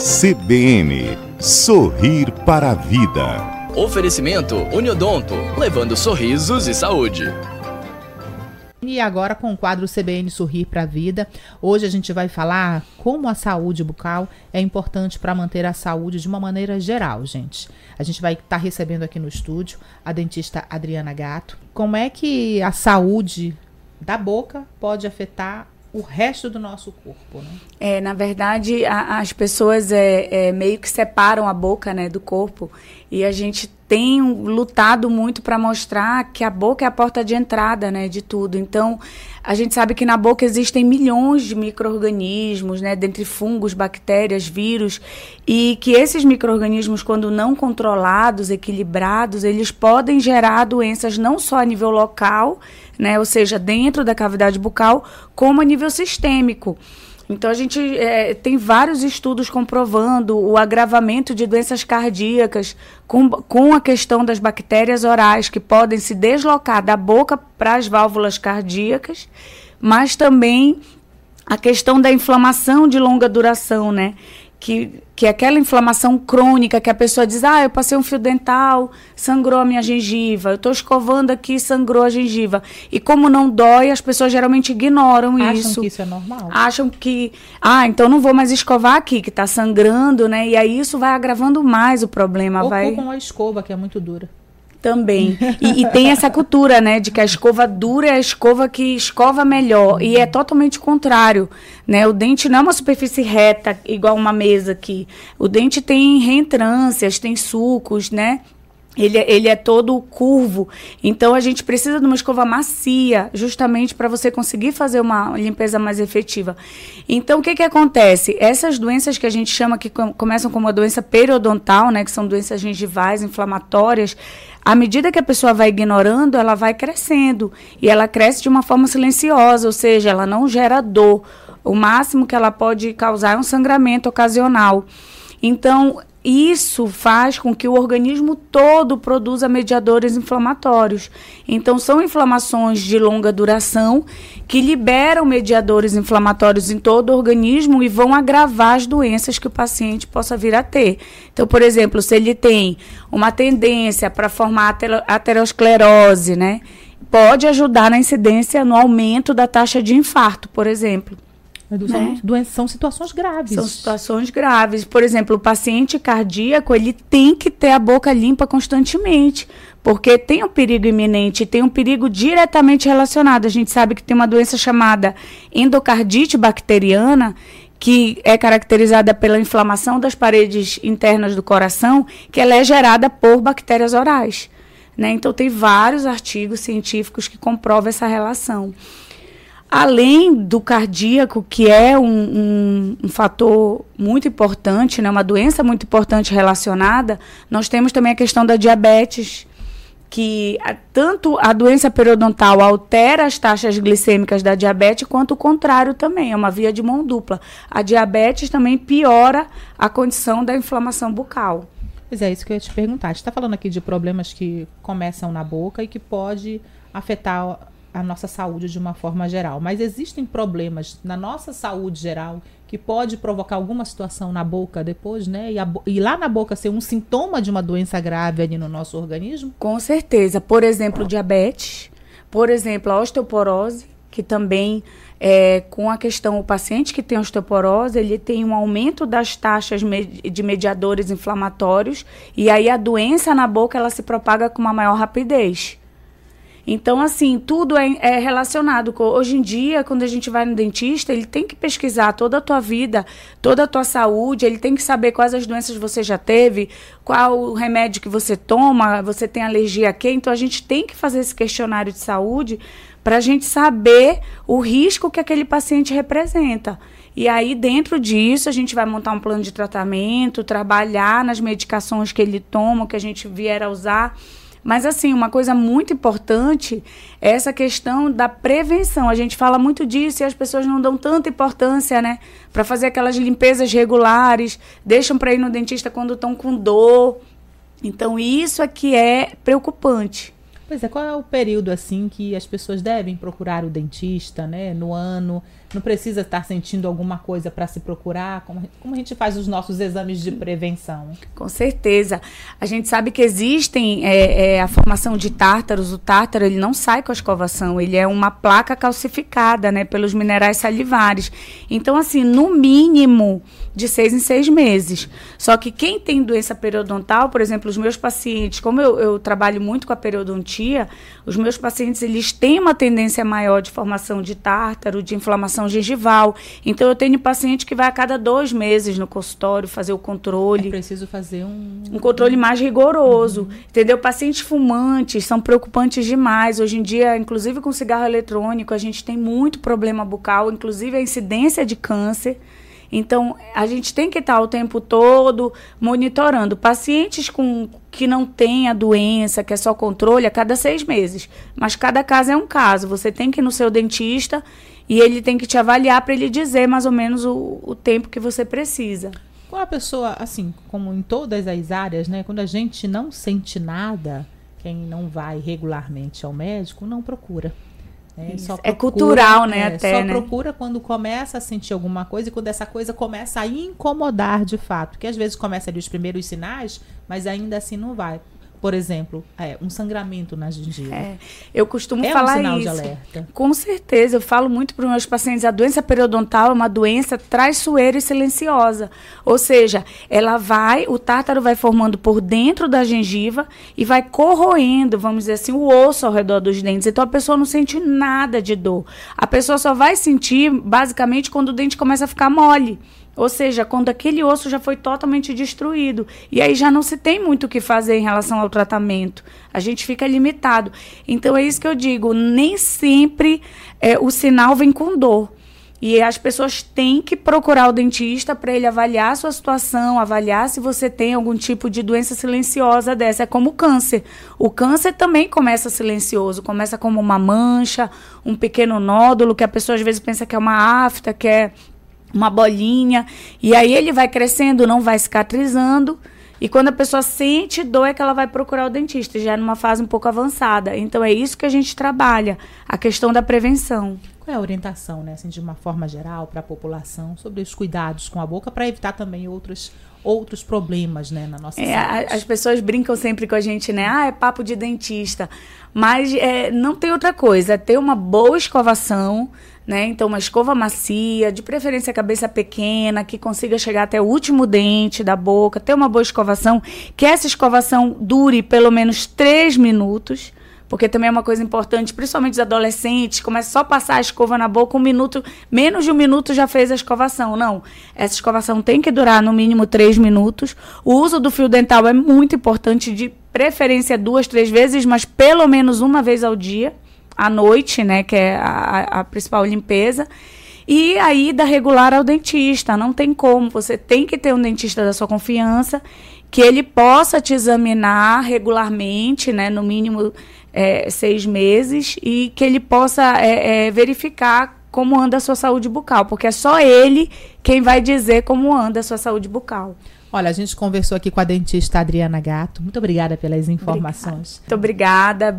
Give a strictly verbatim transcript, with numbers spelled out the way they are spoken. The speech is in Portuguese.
C B N, Sorrir para a Vida. Oferecimento Uniodonto, levando sorrisos e saúde. E agora com o quadro C B N Sorrir para a Vida, hoje a gente vai falar como a saúde bucal é importante para manter a saúde de uma maneira geral, gente. A gente vai estar recebendo aqui no estúdio a dentista Adriana Gatto. Como é que a saúde da boca pode afetar o resto do nosso corpo, né? É, na verdade, a, as pessoas é, é, meio que separam a boca, né, do corpo, e a gente tem lutado muito para mostrar que a boca é a porta de entrada, né, de tudo. Então, a gente sabe que na boca existem milhões de micro-organismos, né, dentre fungos, bactérias, vírus, e que esses micro-organismos, quando não controlados, equilibrados, eles podem gerar doenças não só a nível local, né, ou seja, dentro da cavidade bucal, como a nível sistêmico. Então, a gente é, tem vários estudos comprovando o agravamento de doenças cardíacas com, com a questão das bactérias orais, que podem se deslocar da boca para as válvulas cardíacas, mas também a questão da inflamação de longa duração, né? Que, que é aquela inflamação crônica que a pessoa diz, ah, eu passei um fio dental, sangrou a minha gengiva, eu estou escovando aqui, sangrou a gengiva. E como não dói, as pessoas geralmente ignoram Acham isso. Acham que isso é normal? Acham que, ah, então não vou mais escovar aqui, que está sangrando, né? E aí isso vai agravando mais o problema. Ou vai... com a escova, que é muito dura. Também. E, e tem essa cultura, né, de que a escova dura é a escova que escova melhor. E é totalmente contrário, né? O dente não é uma superfície reta, igual uma mesa aqui. O dente tem reentrâncias, tem sulcos, né? Ele, ele é todo curvo, então a gente precisa de uma escova macia, justamente para você conseguir fazer uma limpeza mais efetiva. Então, o que que acontece? Essas doenças que a gente chama, que com, começam como uma doença periodontal, né, que são doenças gengivais, inflamatórias, à medida que a pessoa vai ignorando, ela vai crescendo, e ela cresce de uma forma silenciosa, ou seja, ela não gera dor. O máximo que ela pode causar é um sangramento ocasional. Então, isso faz com que o organismo todo produza mediadores inflamatórios. Então, são inflamações de longa duração que liberam mediadores inflamatórios em todo o organismo e vão agravar as doenças que o paciente possa vir a ter. Então, por exemplo, se ele tem uma tendência para formar aterosclerose, né, pode ajudar na incidência no aumento da taxa de infarto, por exemplo. São, né? doenças, são situações graves. São situações graves. Por exemplo, o paciente cardíaco, ele tem que ter a boca limpa constantemente, porque tem um perigo iminente, tem um perigo diretamente relacionado. A gente sabe que tem uma doença chamada endocardite bacteriana, que é caracterizada pela inflamação das paredes internas do coração, que ela é gerada por bactérias orais, né? Então, tem vários artigos científicos que comprovam essa relação. Além do cardíaco, que é um, um, um fator muito importante, né, uma doença muito importante relacionada, nós temos também a questão da diabetes, que a, tanto a doença periodontal altera as taxas glicêmicas da diabetes, quanto o contrário também, é uma via de mão dupla. A diabetes também piora a condição da inflamação bucal. Pois é, isso que eu ia te perguntar. A gente está falando aqui de problemas que começam na boca e que pode afetar a nossa saúde de uma forma geral. Mas existem problemas na nossa saúde geral que pode provocar alguma situação na boca depois, né? E, a, e lá na boca ser um sintoma de uma doença grave ali no nosso organismo? Com certeza. Por exemplo, diabetes. Por exemplo, a osteoporose, que também é, com a questão, o paciente que tem osteoporose, ele tem um aumento das taxas de mediadores inflamatórios, e aí a doença na boca, ela se propaga com uma maior rapidez. Então, assim, tudo é, é relacionado. Com, hoje em dia, quando a gente vai no dentista, ele tem que pesquisar toda a tua vida, toda a tua saúde, ele tem que saber quais as doenças você já teve, qual o remédio que você toma, você tem alergia a quê. Então, a gente tem que fazer esse questionário de saúde para a gente saber o risco que aquele paciente representa. E aí, dentro disso, a gente vai montar um plano de tratamento, trabalhar nas medicações que ele toma, que a gente vier a usar. Mas, assim, uma coisa muito importante é essa questão da prevenção. A gente fala muito disso e as pessoas não dão tanta importância, né? Para fazer aquelas limpezas regulares, deixam para ir no dentista quando estão com dor. Então, isso é que é preocupante. Pois é, qual é o período assim que as pessoas devem procurar o dentista, né? No ano, não precisa estar sentindo alguma coisa para se procurar? Como, como a gente faz os nossos exames de prevenção? Com certeza. A gente sabe que existem é, é, a formação de tártaros. O tártaro, ele não sai com a escovação, ele é uma placa calcificada, né, pelos minerais salivares. Então, assim, no mínimo de seis em seis meses. Só que quem tem doença periodontal, por exemplo, os meus pacientes, como eu, eu trabalho muito com a periodontia, os meus pacientes, eles têm uma tendência maior de formação de tártaro, de inflamação gengival. Então, eu tenho paciente que vai a cada dois meses no consultório fazer o controle. É preciso fazer um... Um controle mais rigoroso, uhum. entendeu? Pacientes fumantes são preocupantes demais. Hoje em dia, inclusive com cigarro eletrônico, a gente tem muito problema bucal, inclusive a incidência de câncer. Então, a gente tem que estar o tempo todo monitorando. Pacientes com, que não têm a doença, que é só controle, a cada seis meses. Mas cada caso é um caso. Você tem que ir no seu dentista e ele tem que te avaliar para ele dizer mais ou menos o, o tempo que você precisa. Quando a pessoa, assim, como em todas as áreas, né? Quando a gente não sente nada, quem não vai regularmente ao médico não procura. É, só procura, é cultural, né? É, até, só né? procura quando começa a sentir alguma coisa e quando essa coisa começa a incomodar de fato. Porque às vezes começa ali os primeiros sinais, mas ainda assim não vai. Por exemplo, é, um sangramento na gengiva. É, eu costumo é falar um sinal isso. de alerta. Com certeza, eu falo muito para os meus pacientes, a doença periodontal é uma doença traiçoeira e silenciosa. Ou seja, ela vai, o tártaro vai formando por dentro da gengiva e vai corroendo, vamos dizer assim, o osso ao redor dos dentes. Então a pessoa não sente nada de dor. A pessoa só vai sentir, basicamente, quando o dente começa a ficar mole. Ou seja, quando aquele osso já foi totalmente destruído. E aí já não se tem muito o que fazer em relação ao tratamento. A gente fica limitado. Então é isso que eu digo, nem sempre é, o sinal vem com dor. E as pessoas têm que procurar o dentista para ele avaliar a sua situação, avaliar se você tem algum tipo de doença silenciosa dessa. É como o câncer. O câncer também começa silencioso, começa como uma mancha, um pequeno nódulo, que a pessoa às vezes pensa que é uma afta, que é uma bolinha, e aí ele vai crescendo, não vai cicatrizando, e quando a pessoa sente dor é que ela vai procurar o dentista, já é numa fase um pouco avançada. Então é isso que a gente trabalha, a questão da prevenção. Qual é a orientação, né, assim, de uma forma geral para a população sobre os cuidados com a boca para evitar também outros, outros problemas, né, na nossa é, saúde? As pessoas brincam sempre com a gente, né? Ah, é papo de dentista. Mas é, não tem outra coisa, é ter uma boa escovação, né? Então, uma escova macia, de preferência cabeça pequena, que consiga chegar até o último dente da boca, ter uma boa escovação, que essa escovação dure pelo menos três minutos, porque também é uma coisa importante, principalmente os adolescentes, começa só a passar a escova na boca, um minuto, menos de um minuto já fez a escovação. Não, essa escovação tem que durar no mínimo três minutos. O uso do fio dental é muito importante, de preferência duas, três vezes, mas pelo menos uma vez ao dia, à noite, né, que é a, a principal limpeza. E a ida regular ao dentista, não tem como, você tem que ter um dentista da sua confiança, que ele possa te examinar regularmente, né, no mínimo é, seis meses, e que ele possa é, é, verificar como anda a sua saúde bucal, porque é só ele quem vai dizer como anda a sua saúde bucal. Olha, a gente conversou aqui com a dentista Adriana Gatto. Muito obrigada pelas informações. Muito obrigada.